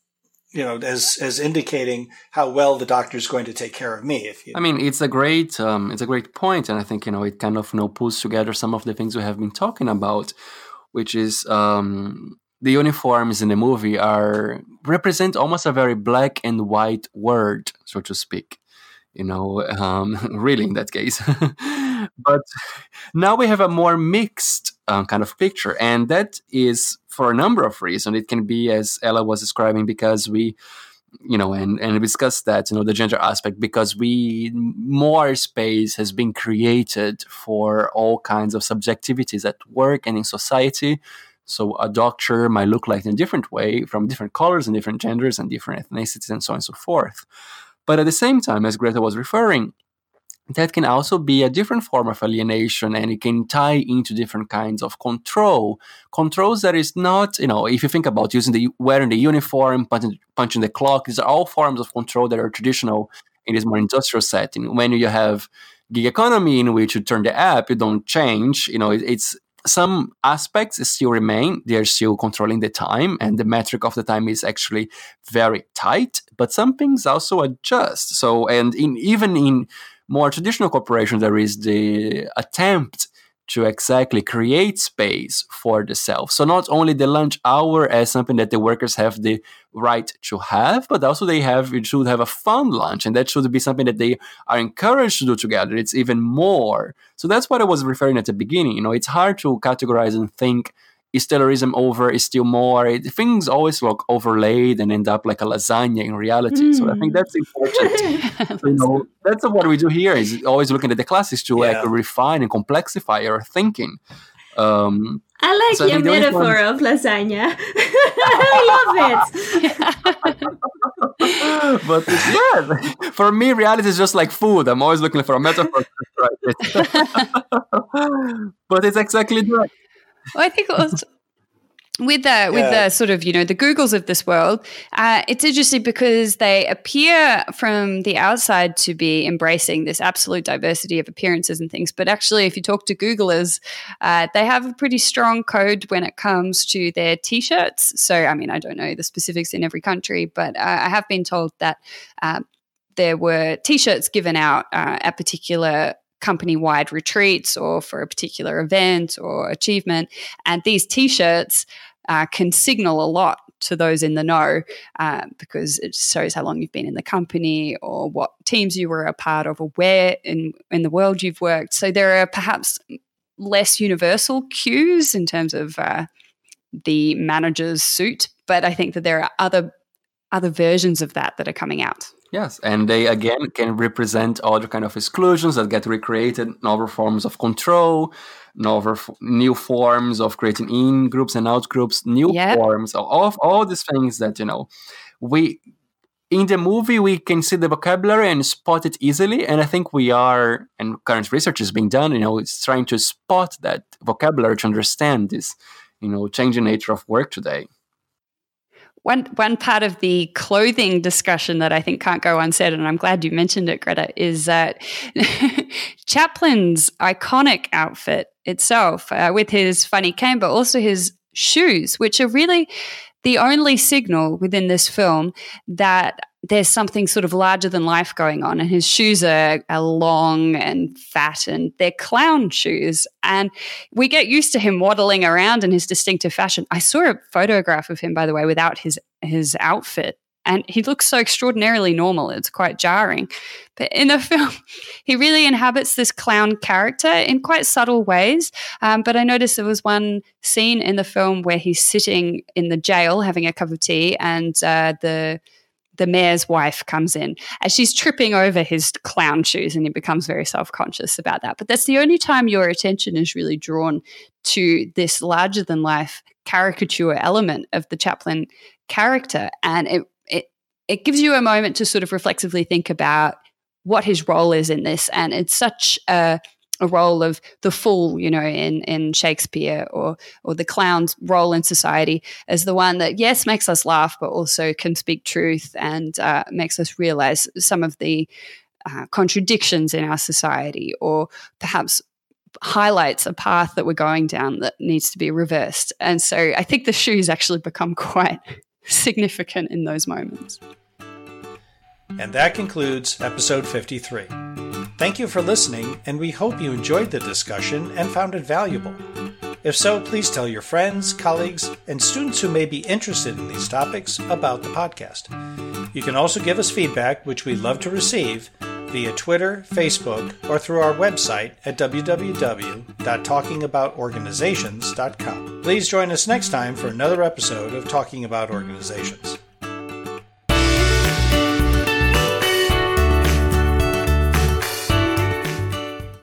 as indicating how well the doctor is going to take care of me. It's a great point, and I think it kind of pulls together some of the things we have been talking about, which is the uniforms in the movie represent almost a very black and white world, so to speak. Really in that case. But now we have a more mixed kind of picture, and that is for a number of reasons. It can be, as Ella was describing, because we, and we discussed that, the gender aspect, because more space has been created for all kinds of subjectivities at work and in society. So a doctor might look like in a different way from different colors and different genders and different ethnicities and so on and so forth. But at the same time, as Greta was referring, that can also be a different form of alienation, and it can tie into different kinds of controls that is not, if you think about wearing the uniform, punching the clock, these are all forms of control that are traditional in this more industrial setting. When you have gig economy, in which you turn the app, you don't change, it's some aspects still remain. They're still controlling the time, and the metric of the time is actually very tight, but some things also adjust. So, and even in more traditional corporations, there is the attempt to exactly create space for the self. So not only the lunch hour as something that the workers have the right to have, but also it should have a fun lunch, and that should be something that they are encouraged to do together. It's even more. So that's what I was referring at the beginning. It's hard to categorize and think, is Taylorism over, is still more? Things always look overlaid and end up like a lasagna in reality. So I think that's important. That's what we do here, is always looking at the classics to refine and complexify our thinking. I like your metaphor of lasagna. I love it. But for me, reality is just like food. I'm always looking for a metaphor to describe it. But it's exactly that. Well, I think it was with the sort of, the Googles of this world, it's interesting because they appear from the outside to be embracing this absolute diversity of appearances and things. But actually, if you talk to Googlers, they have a pretty strong code when it comes to their T-shirts. So, I don't know the specifics in every country, but I have been told that there were T-shirts given out at particular company-wide retreats or for a particular event or achievement. And these T-shirts can signal a lot to those in the know because it shows how long you've been in the company or what teams you were a part of or where in the world you've worked. So there are perhaps less universal cues in terms of the manager's suit, but I think that there are other versions of that are coming out. Yes, and they again can represent other kind of exclusions that get recreated, novel forms of control, new forms of creating in groups and out groups, new forms of all these things that we in the movie we can see the vocabulary and spot it easily, and I think we are, and current research is being done. It's trying to spot that vocabulary to understand this, changing nature of work today. One part of the clothing discussion that I think can't go unsaid, and I'm glad you mentioned it, Greta, is that Chaplin's iconic outfit itself with his funny cane, but also his shoes, which are really the only signal within this film that there's something sort of larger than life going on. And his shoes are long and fat, and they're clown shoes. And we get used to him waddling around in his distinctive fashion. I saw a photograph of him, by the way, without his outfit. And he looks so extraordinarily normal. It's quite jarring. But in the film, he really inhabits this clown character in quite subtle ways. But I noticed there was one scene in the film where he's sitting in the jail having a cup of tea, and the mayor's wife comes in and she's tripping over his clown shoes, and he becomes very self-conscious about that. But that's the only time your attention is really drawn to this larger-than-life caricature element of the Chaplin character. And it gives you a moment to sort of reflexively think about what his role is in this. And it's such a role of the fool, in Shakespeare, or the clown's role in society as the one that, yes, makes us laugh, but also can speak truth and makes us realize some of the contradictions in our society, or perhaps highlights a path that we're going down that needs to be reversed. And so I think the shoes actually become quite significant in those moments. And that concludes episode 53. Thank you for listening, and we hope you enjoyed the discussion and found it valuable. If so, please tell your friends, colleagues, and students who may be interested in these topics about the podcast. You can also give us feedback, which we love to receive, via Twitter, Facebook, or through our website at www.talkingaboutorganizations.com. Please join us next time for another episode of Talking About Organizations.